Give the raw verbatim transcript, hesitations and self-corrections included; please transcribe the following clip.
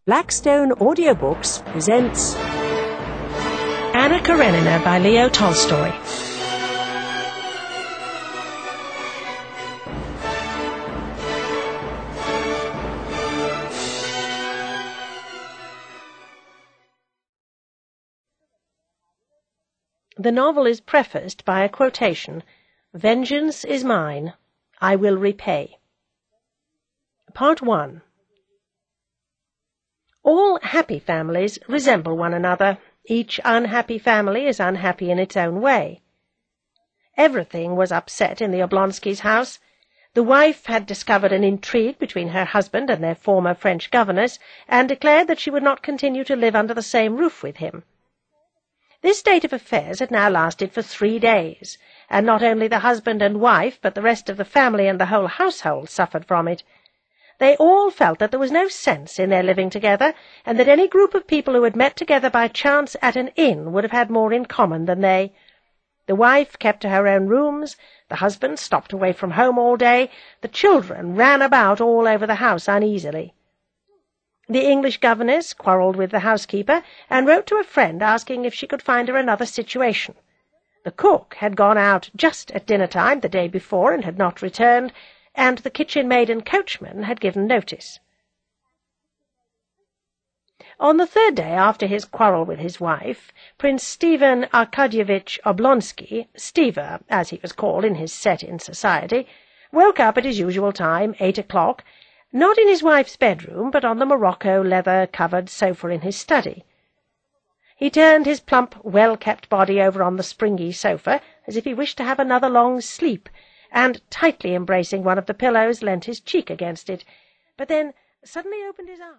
Blackstone Audiobooks presents Anna Karenina by Leo Tolstoy. The novel is prefaced by a quotation, "Vengeance is mine, I will repay." Part one. All happy families resemble one another. Each unhappy family is unhappy in its own way. Everything was upset in the Oblonskys' house. The wife had discovered an intrigue between her husband and their former French governess, and declared that she would not continue to live under the same roof with him. This state of affairs had now lasted for three days, and not only the husband and wife, but the rest of the family and the whole household suffered from it. They all felt that there was no sense in their living together, and that any group of people who had met together by chance at an inn would have had more in common than they. The wife kept to her own rooms, the husband stopped away from home all day, the children ran about all over the house uneasily. The English governess quarrelled with the housekeeper, and wrote to a friend asking if she could find her another situation. The cook had gone out just at dinner-time the day before and had not returned, and the kitchen-maid and coachman had given notice. On the third day after his quarrel with his wife, Prince Stephen Arkadyevitch Oblonsky, Steva, as he was called in his set in society, woke up at his usual time, eight o'clock, not in his wife's bedroom, but on the morocco leather-covered sofa in his study. He turned his plump, well-kept body over on the springy sofa, as if he wished to have another long sleep, and, tightly embracing one of the pillows, leant his cheek against it, but then suddenly opened his eyes.